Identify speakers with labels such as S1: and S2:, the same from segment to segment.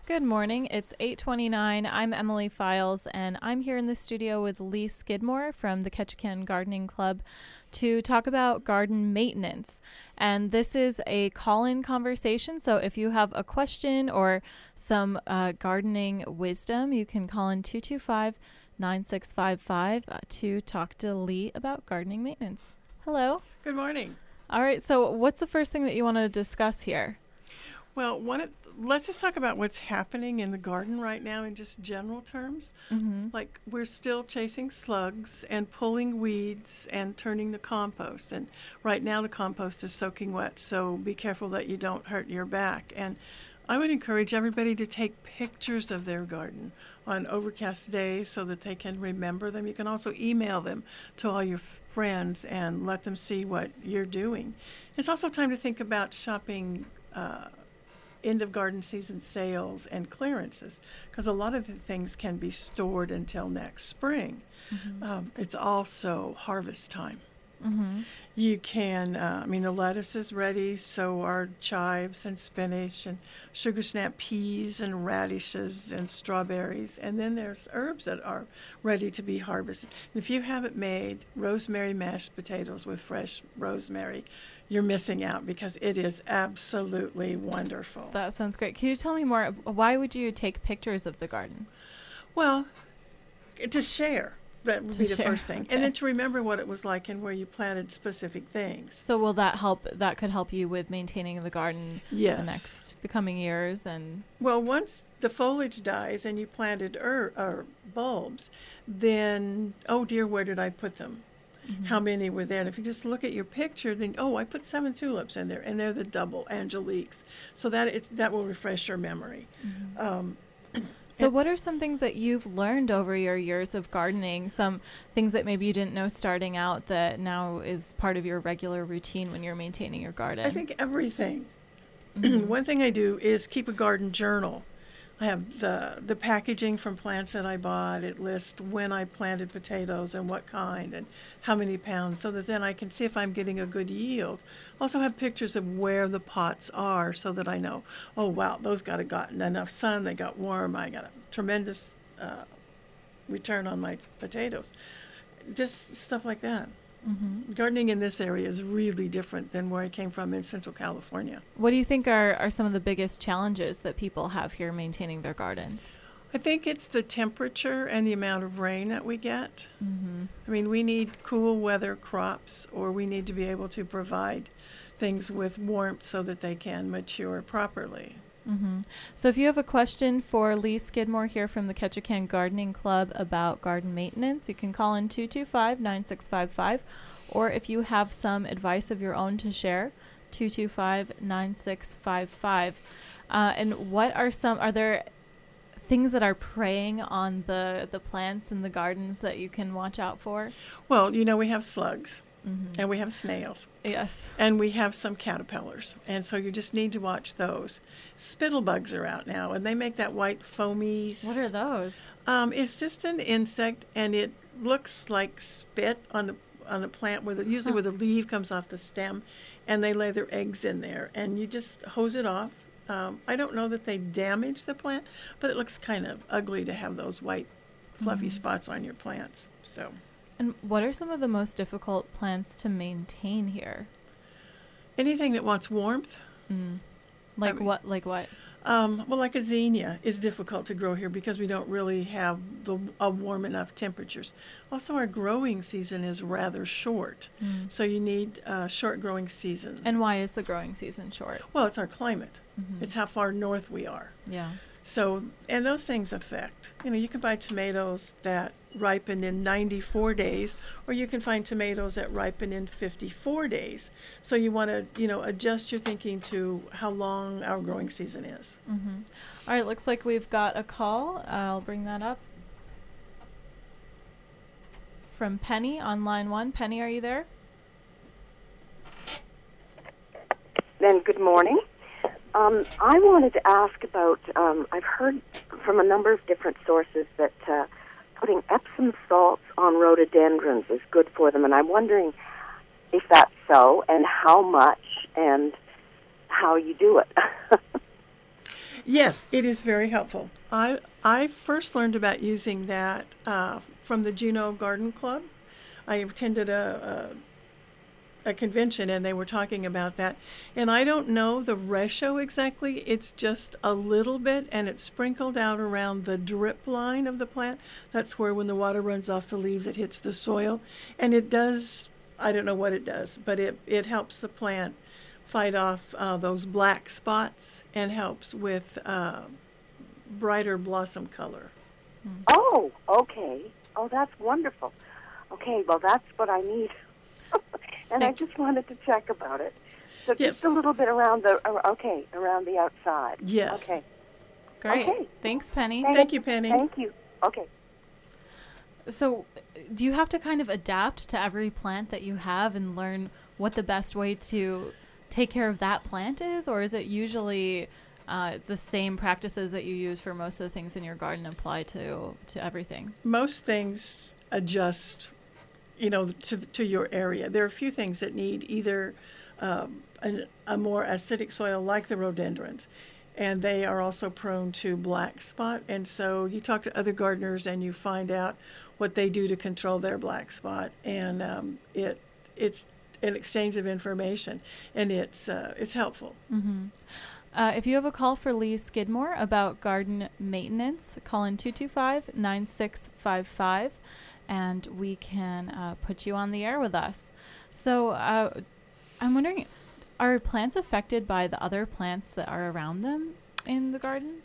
S1: Good morning. It's 8:29. I'm Emily Files, and I'm here in the studio with Lee Skidmore from the Ketchikan Gardening Club to talk about garden maintenance. And this is a call-in conversation, so if you have a question or some gardening wisdom, you can call in 225-9655 to talk to Lee about gardening maintenance. Hello.
S2: Good morning.
S1: All right, so what's the first thing that you want to discuss here?
S2: Well, let's just talk about what's happening in the garden right now in just general terms.
S1: Mm-hmm.
S2: Like, we're still chasing slugs and pulling weeds and turning the compost. And right now the compost is soaking wet, so be careful that you don't hurt your back. And I would encourage everybody to take pictures of their garden on overcast days so that they can remember them. You can also email them to all your friends and let them see what you're doing. It's also time to think about shopping end of garden season sales and clearances, because a lot of the things can be stored until next spring.
S1: Mm-hmm.
S2: It's also harvest time.
S1: Mm-hmm.
S2: You can, the lettuce is ready, so are chives and spinach and sugar snap peas and radishes and strawberries. And then there's herbs that are ready to be harvested. If you haven't made rosemary mashed potatoes with fresh rosemary, you're missing out, because it is absolutely wonderful.
S1: That sounds great. Can you tell me more? Why would you take pictures of the garden?
S2: Well, to share. That would be the first thing.
S1: Okay.
S2: And then to remember what it was like and where you planted specific things.
S1: So will that help? That could help you with maintaining the garden
S2: Yes.
S1: the coming years. And
S2: well, once the foliage dies and you planted bulbs, then, oh dear, where did I put them?
S1: mm-hmm.
S2: How many were there? And if you just look at your picture, then, oh, I put 7 tulips in there, and they're the double angeliques. So that will refresh your memory.
S1: Mm-hmm. So what are some things that you've learned over your years of gardening, some things that maybe you didn't know starting out that now is part of your regular routine when you're maintaining your garden?
S2: I think everything.
S1: Mm-hmm.
S2: One thing I do is keep a garden journal. I have the packaging from plants that I bought. It lists when I planted potatoes and what kind and how many pounds, so that then I can see if I'm getting a good yield. Also have pictures of where the pots are so that I know, oh, wow, those gotten enough sun, they got warm, I got a tremendous return on my potatoes. Just stuff like that.
S1: Mm-hmm.
S2: Gardening in this area is really different than where I came from in Central California.
S1: What do you think are some of the biggest challenges that people have here maintaining their gardens?
S2: I think it's the temperature and the amount of rain that we get.
S1: Mm-hmm.
S2: I mean, we need cool weather crops, or we need to be able to provide things with warmth so that they can mature properly.
S1: Mm-hmm. So if you have a question for Lee Skidmore here from the Ketchikan Gardening Club about garden maintenance, you can call in 225-9655, or if you have some advice of your own to share, 225-9655. And are there things that are preying on the plants in the gardens that you can watch out for?
S2: Well, we have slugs.
S1: Mm-hmm.
S2: And we have snails.
S1: Yes.
S2: And we have some caterpillars. And so you just need to watch those. Spittlebugs are out now, and they make that white foamy...
S1: What are those?
S2: It's just an insect, and it looks like spit on the plant, usually where the leaf comes off the stem, and they lay their eggs in there. And you just hose it off. I don't know that they damage the plant, but it looks kind of ugly to have those white, fluffy spots on your plants. So...
S1: And what are some of the most difficult plants to maintain here?
S2: Anything that wants warmth.
S1: Like what?
S2: Well, like a zinnia is difficult to grow here because we don't really have warm enough temperatures. Also, our growing season is rather short, so you need short growing seasons.
S1: And why is the growing season short?
S2: Well, it's our climate.
S1: Mm-hmm.
S2: It's how far north we are.
S1: Yeah.
S2: So, and those things affect. You can buy tomatoes that ripen in 94 days, or you can find tomatoes that ripen in 54 days. So you want to, adjust your thinking to how long our growing season is.
S1: Mm-hmm. All right, looks like we've got a call. I'll bring that up. From Penny on line 1. Penny, are you there?
S3: Then good morning. I wanted to ask about, I've heard from a number of different sources that putting Epsom salts on rhododendrons is good for them, and I'm wondering if that's so, and how much, and how you do it.
S2: Yes, it is very helpful. I first learned about using that from the Juneau Garden Club. I attended a convention and they were talking about that. And I don't know the ratio exactly. It's just a little bit and it's sprinkled out around the drip line of the plant. That's where when the water runs off the leaves, it hits the soil. And it does, I don't know what it does, but it helps the plant fight off those black spots and helps with brighter blossom color.
S3: Oh, okay. Oh, that's wonderful. Okay, well, that's what I need. And I just wanted to check about it. So
S2: Yes.
S3: just a little bit around around the outside.
S2: Yes.
S3: Okay.
S1: Great.
S3: Okay.
S1: Thanks, Penny.
S2: Thank you, Penny.
S3: Thank you. Okay.
S1: So, do you have to kind of adapt to every plant that you have and learn what the best way to take care of that plant is? Or is it usually the same practices that you use for most of the things in your garden apply to everything?
S2: Most things adjust, to your area. There are a few things that need either a more acidic soil like the rhododendrons, and they are also prone to black spot. And so you talk to other gardeners and you find out what they do to control their black spot, and it's an exchange of information, and it's helpful.
S1: Mm-hmm. If you have a call for Lee Skidmore about garden maintenance, call in 225-9655, and we can put you on the air with us. So I'm wondering, are plants affected by the other plants that are around them in the garden?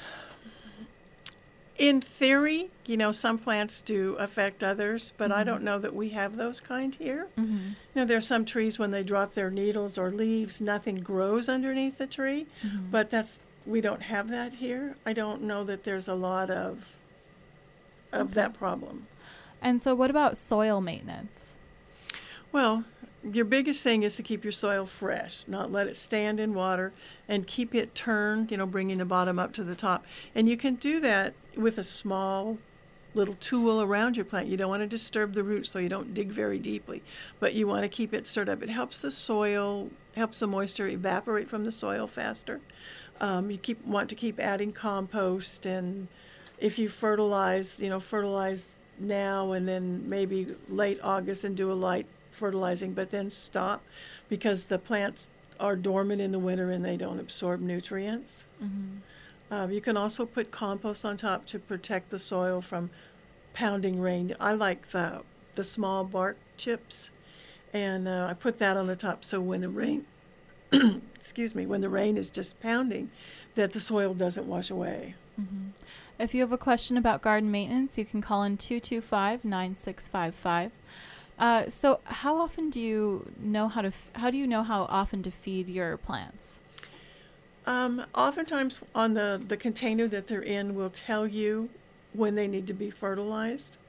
S2: In theory, some plants do affect others, but I don't know that we have those kind here.
S1: Mm-hmm.
S2: There's some trees when they drop their needles or leaves, nothing grows underneath the tree, but we don't have that here. I don't know that there's a lot of that problem.
S1: And so what about soil maintenance?
S2: Well, your biggest thing is to keep your soil fresh, not let it stand in water, and keep it turned, bringing the bottom up to the top. And you can do that with a small little tool around your plant. You don't want to disturb the roots, so you don't dig very deeply, but you want to keep it stirred up. It helps the moisture evaporate from the soil faster. You want to keep adding compost, and if you fertilize now and then maybe late August and do a light fertilizing, but then stop because the plants are dormant in the winter and they don't absorb nutrients. You can also put compost on top to protect the soil from pounding rain. I like the small bark chips, and I put that on the top so when the rain when the rain is just pounding, that the soil doesn't wash away.
S1: If you have a question about garden maintenance, you can call in 225-9655. So how often do you know how do you know how often to feed your plants?
S2: Oftentimes on the container that they're in will tell you when they need to be fertilized.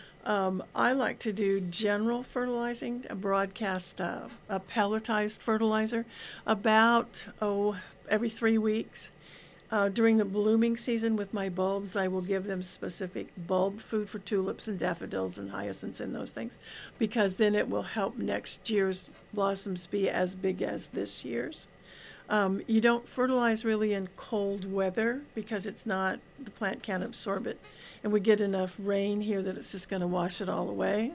S2: I like to do general fertilizing, a broadcast, a pelletized fertilizer, about every 3 weeks. During the blooming season with my bulbs, I will give them specific bulb food for tulips and daffodils and hyacinths and those things, because then it will help next year's blossoms be as big as this year's. You don't fertilize really in cold weather because the plant can't absorb it. And we get enough rain here that it's just going to wash it all away.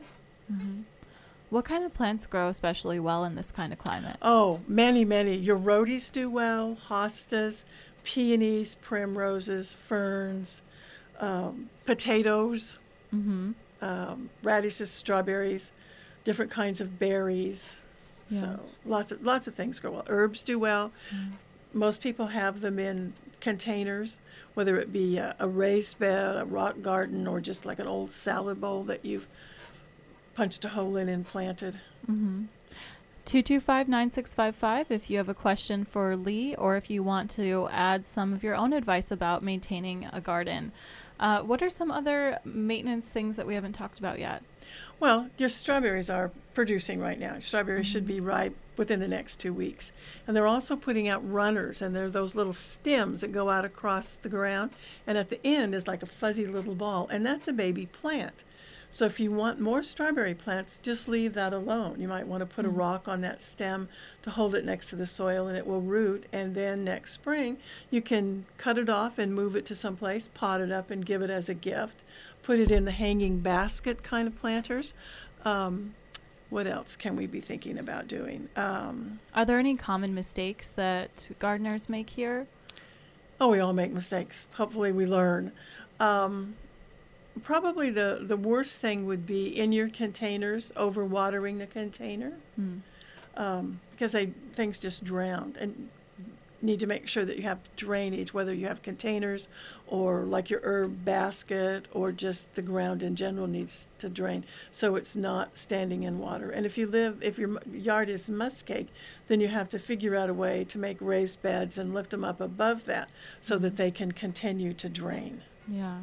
S1: What kind of plants grow especially well in this kind of climate?
S2: Oh, many, many. Your rhodies do well, hostas, peonies, primroses, ferns, potatoes, radishes, strawberries, different kinds of berries.
S1: Yeah.
S2: So lots of things grow well. Herbs do well. Most people have them in containers, whether it be a raised bed, a rock garden, or just like an old salad bowl that you've punched a hole in and planted.
S1: 225-9655 if you have a question for Lee or if you want to add some of your own advice about maintaining a garden. What are some other maintenance things that we haven't talked about yet?
S2: Well, your strawberries are producing right now. Strawberries should be ripe within the next 2 weeks. And they're also putting out runners, and they're those little stems that go out across the ground. And at the end is like a fuzzy little ball, and that's a baby plant. So if you want more strawberry plants, just leave that alone. You might want to put a rock on that stem to hold it next to the soil, and it will root. And then next spring, you can cut it off and move it to someplace, pot it up and give it as a gift. Put it in the hanging basket kind of planters. What else can we be thinking about doing?
S1: Are there any common mistakes that gardeners make here?
S2: Oh, we all make mistakes. Hopefully we learn. Probably the worst thing would be in your containers, overwatering the container, because things just drown. And need to make sure that you have drainage, whether you have containers or like your herb basket or just the ground in general needs to drain so it's not standing in water. And if your yard is muskeg, then you have to figure out a way to make raised beds and lift them up above that so that they can continue to drain.
S1: Yeah.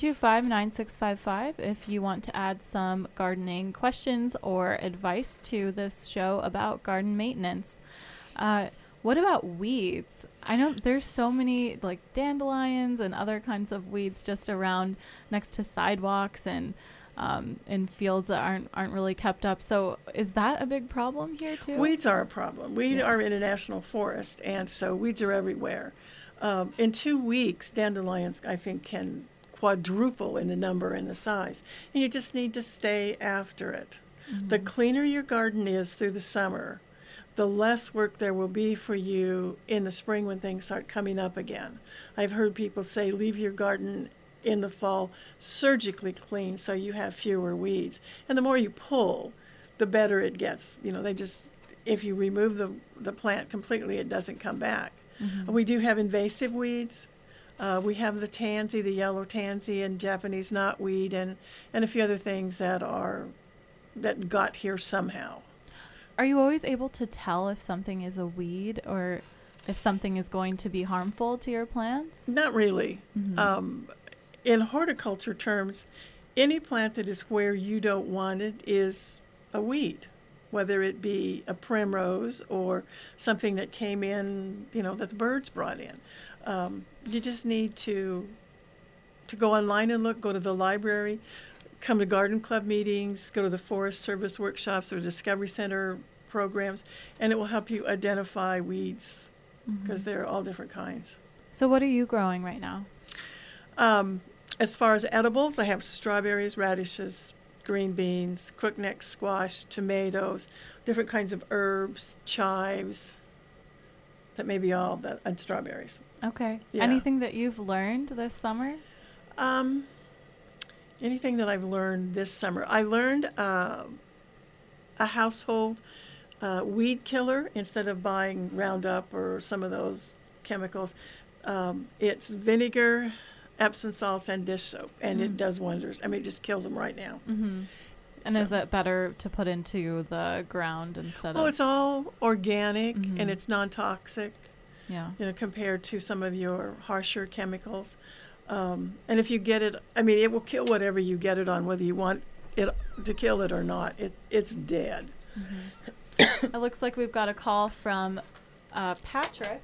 S1: 225-9655 if you want to add some gardening questions or advice to this show about garden maintenance. What about weeds? I know there's so many like dandelions and other kinds of weeds just around next to sidewalks and in fields that aren't really kept up. So is that a big problem here too?
S2: Weeds are a problem. We are in a national forest, and so weeds are everywhere. In 2 weeks, dandelions, I think, can quadruple in the number and the size. And you just need to stay after it. Mm-hmm. The cleaner your garden is through the summer, the less work there will be for you in the spring when things start coming up again. I've heard people say leave your garden in the fall surgically clean so you have fewer weeds. And the more you pull, the better it gets. If you remove the plant completely, it doesn't come back. Mm-hmm. We do have invasive weeds. We have the tansy, the yellow tansy, and Japanese knotweed, and a few other things that got here somehow.
S1: Are you always able to tell if something is a weed or if something is going to be harmful to your plants?
S2: Not really. Mm-hmm. In horticulture terms, any plant that is where you don't want it is a weed, whether it be a primrose or something that came in, that the birds brought in. You just need to go online and look, go to the library, come to garden club meetings, go to the Forest Service workshops or Discovery Center programs, and it will help you identify weeds because they're all different kinds.
S1: So what are you growing right now?
S2: As far as edibles, I have strawberries, radishes, green beans, crookneck squash, tomatoes, different kinds of herbs, chives. That may be all that, and strawberries. Okay.
S1: Yeah. Anything that you've learned this summer?
S2: Anything that I've learned this summer. I learned a household weed killer instead of buying Roundup or some of those chemicals. It's vinegar, Epsom salts, and dish soap, and it does wonders. I mean, it just kills them right now.
S1: Mm-hmm. And is it better to put into the ground instead of?
S2: Well, it's all organic and it's non-toxic.
S1: Yeah.
S2: Compared to some of your harsher chemicals. And if you get it, it will kill whatever you get it on, whether you want it to kill it or not. It's dead.
S1: Mm-hmm. It looks like we've got a call from Patrick.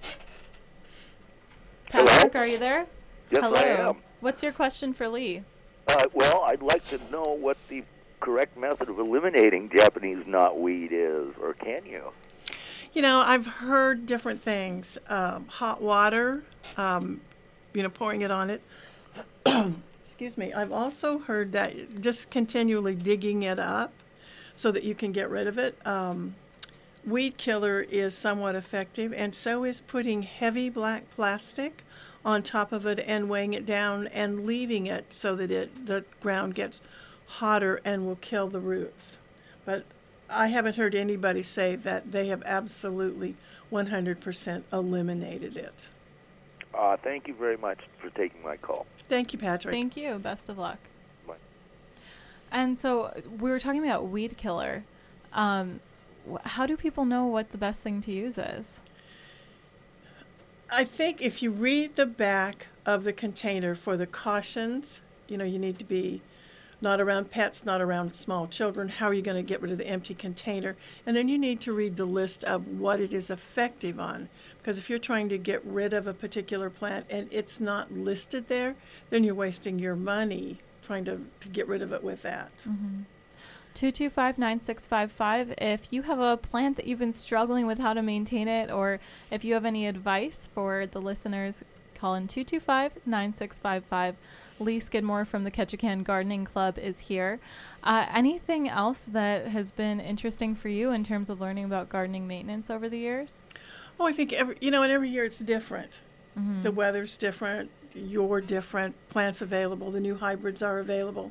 S1: Patrick,
S4: Hello?
S1: Are you there?
S4: Yes,
S1: Hello.
S4: I am.
S1: What's your question for Lee?
S4: Well, I'd like to know what the correct method of eliminating Japanese knotweed is, or can you?
S2: I've heard different things. Hot water, pouring it on it. Excuse me. I've also heard that just continually digging it up so that you can get rid of it. Weed killer is somewhat effective, and so is putting heavy black plastic on top of it and weighing it down and leaving it so that the ground gets hotter and will kill the roots. But I haven't heard anybody say that they have absolutely 100% eliminated it.
S4: Thank you very much for taking my call.
S2: Thank you, Patrick.
S1: Thank you. Best of luck.
S4: Bye.
S1: And so we were talking about weed killer. How do people know what the best thing to use is?
S2: I think if you read the back of the container for the cautions, you need to be not around pets, not around small children. How are you going to get rid of the empty container? And then you need to read the list of what it is effective on. Because if you're trying to get rid of a particular plant and it's not listed there, then you're wasting your money trying to get rid of it with that.
S1: 225-9655. If you have a plant that you've been struggling with how to maintain it, or if you have any advice for the listeners, call in 225-9655. Lee Skidmore from the Ketchikan Gardening Club is here. Anything else that has been interesting for you in terms of learning about gardening maintenance over the years?
S2: Oh, I think every year it's different. The weather's different, you're different, plants available, the new hybrids are available.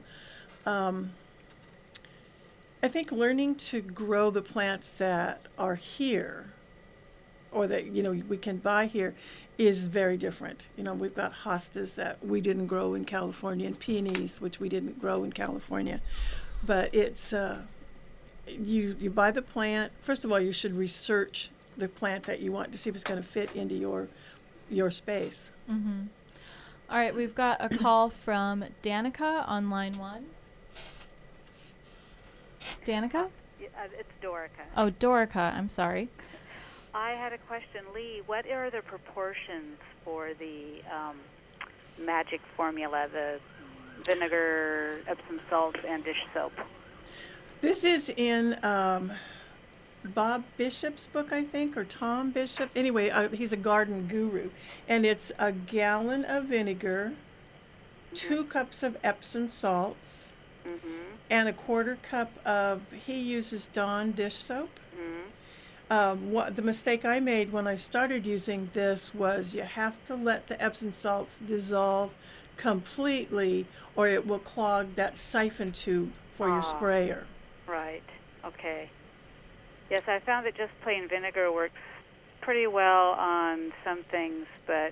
S2: I think learning to grow the plants that are here, or that we can buy here, is very different. We've got hostas that we didn't grow in California, and peonies, which we didn't grow in California. But it's you buy the plant. First of all, you should research the plant that you want to see if it's going to fit into your space.
S1: All right, we've got a call from Danica on line 1. Danica?
S5: It's Dorica.
S1: Oh, Dorica, I'm sorry.
S5: I had a question. Lee, what are the proportions for the magic formula, the vinegar, Epsom salts, and dish soap?
S2: This is in Bob Bishop's book, I think, or Tom Bishop. Anyway, he's a garden guru. And it's a gallon of vinegar, 2 cups of Epsom salts, and a 1/4 cup of, he uses Dawn dish soap. The mistake I made when I started using this was you have to let the Epsom salts dissolve completely, or it will clog that siphon tube for your sprayer.
S5: Right. Okay. Yes, I found that just plain vinegar works pretty well on some things, but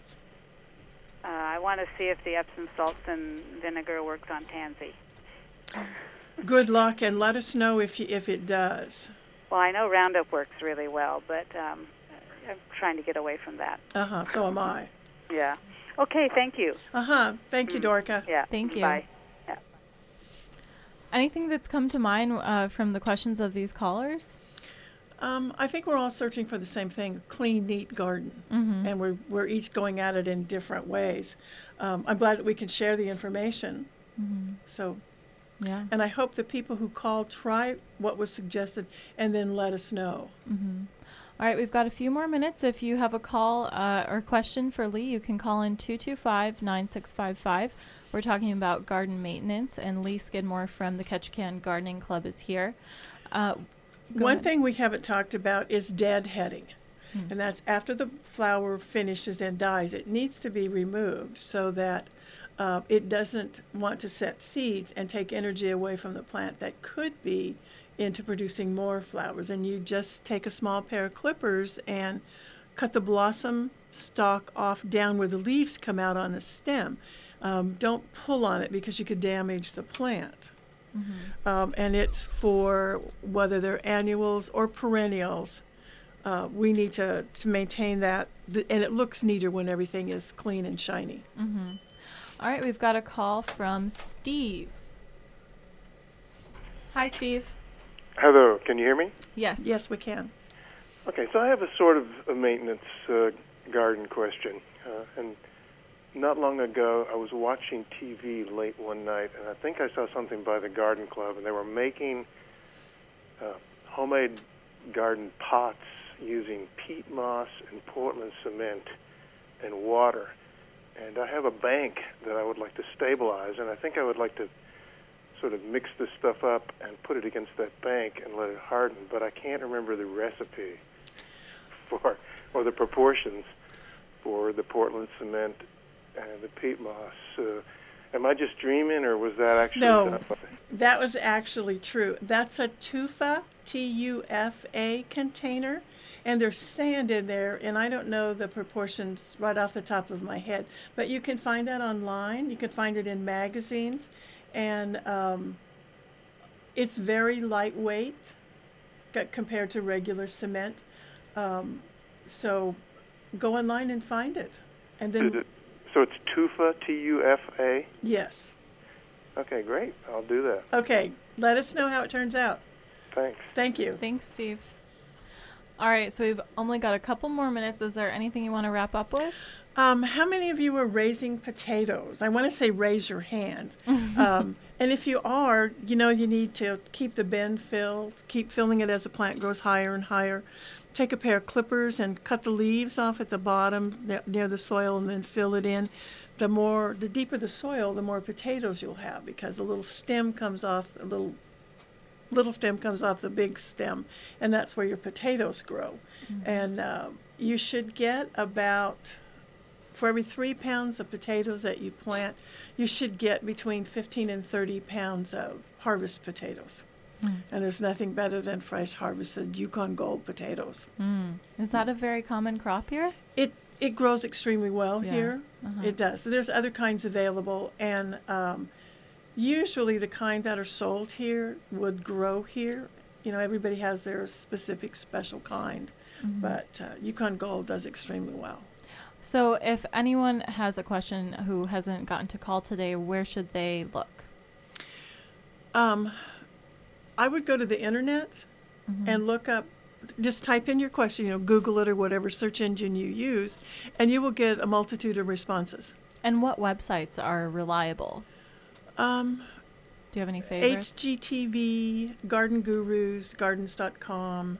S5: I want to see if the Epsom salts and vinegar works on tansy.
S2: Good luck, and let us know if it does.
S5: Well, I know Roundup works really well, but I'm trying to get away from that.
S2: So am I.
S5: Yeah. Okay, thank you.
S2: Thank you, Dorica.
S5: Yeah.
S1: Thank you.
S5: Bye. Yeah.
S1: Anything that's come to mind from the questions of these callers?
S2: I think we're all searching for the same thing, clean, neat garden. And we're each going at it in different ways. I'm glad that we can share the information. So,
S1: yeah.
S2: And I hope the people who call try what was suggested and then let us know.
S1: All right, we've got a few more minutes. If you have a call or question for Lee, you can call in 225-9655. We're talking about garden maintenance, and Lee Skidmore from the Ketchikan Gardening Club is here.
S2: One thing we haven't talked about is deadheading, and that's after the flower finishes and dies. It needs to be removed so that it doesn't want to set seeds and take energy away from the plant that could be into producing more flowers. And you just take a small pair of clippers and cut the blossom stalk off down where the leaves come out on the stem. Don't pull on it because you could damage the plant. And it's for whether they're annuals or perennials. We need to maintain that, and it looks neater when everything is clean and shiny.
S1: All right, we've got a call from Steve. Hi, Steve.
S6: Hello, can you hear me?
S1: Yes.
S2: Yes, we can.
S6: Okay, so I have a sort of a maintenance garden question. And not long ago, I was watching TV late one night, and I think I saw something by the Garden Club, and they were making homemade garden pots using peat moss and Portland cement and water. And I have a bank that I would like to stabilize, and I think I would like to sort of mix this stuff up and put it against that bank and let it harden, but I can't remember the recipe for, or the proportions for the Portland cement and the peat moss. Am I just dreaming, or was that actually
S2: No, that was actually true. That's a tufa, T-U-F-A container, and there's sand in there, and I don't know the proportions right off the top of my head, but you can find that online. You can find it in magazines, and it's very lightweight compared to regular cement. So go online and find it. And then
S6: so it's tufa, T-U-F-A?
S2: Yes.
S6: Okay, great. I'll do that.
S2: Okay. Let us know how it turns out.
S6: Thanks.
S2: Thank you.
S1: Thanks, Steve. All right, so we've only got a couple more minutes. Is there anything you want to wrap up with?
S2: How many of you are raising potatoes? I want to say raise your hand. And if you are, you need to keep the bin filled, keep filling it as the plant grows higher and higher. Take a pair of clippers and cut the leaves off at the bottom near the soil and then fill it in. The deeper the soil, the more potatoes you'll have because the little stem comes off, little stem comes off the big stem, and that's where your potatoes grow. Mm-hmm. And you should get about, for every 3 pounds of potatoes that you plant, you should get between 15 and 30 pounds of harvest potatoes. And there's nothing better than fresh harvested Yukon Gold potatoes.
S1: Is that a very common crop here?
S2: It grows extremely well here. It does. There's other kinds available, and usually the kind that are sold here would grow here. Everybody has their specific special kind, but Yukon Gold does extremely well.
S1: So if anyone has a question who hasn't gotten to call today, where should they look?
S2: I would go to the internet and look up, just type in your question, Google it or whatever search engine you use, and you will get a multitude of responses.
S1: And what websites are reliable? Do you have any favorites?
S2: HGTV, Garden Gurus, Gardens.com,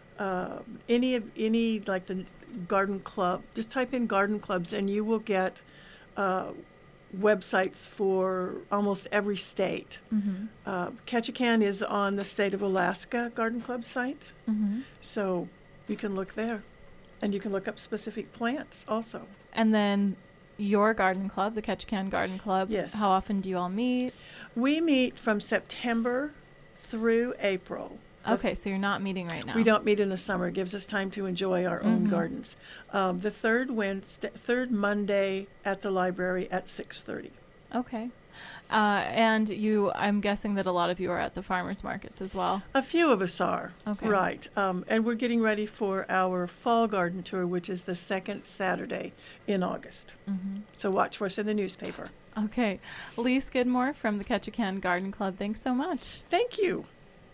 S2: any like the garden club. Just type in garden clubs and you will get websites for almost every state. Ketchikan is on the State of Alaska Garden Club site, so you can look there, and you can look up specific plants also.
S1: And then your garden club, the Ketchikan Garden Club,
S2: yes.
S1: How often do you all meet?
S2: We meet from September through April.
S1: Okay, so you're not meeting right now.
S2: We don't meet in the summer. It gives us time to enjoy our own gardens. The third Monday at the library at 6:30.
S1: Okay. And I'm guessing that a lot of you are at the farmers markets as well.
S2: A few of us are.
S1: Okay.
S2: Right. And we're getting ready for our fall garden tour, which is the second Saturday in August. So watch for us in the newspaper.
S1: Okay. Lee Skidmore from the Ketchikan Garden Club, thanks so much.
S2: Thank you.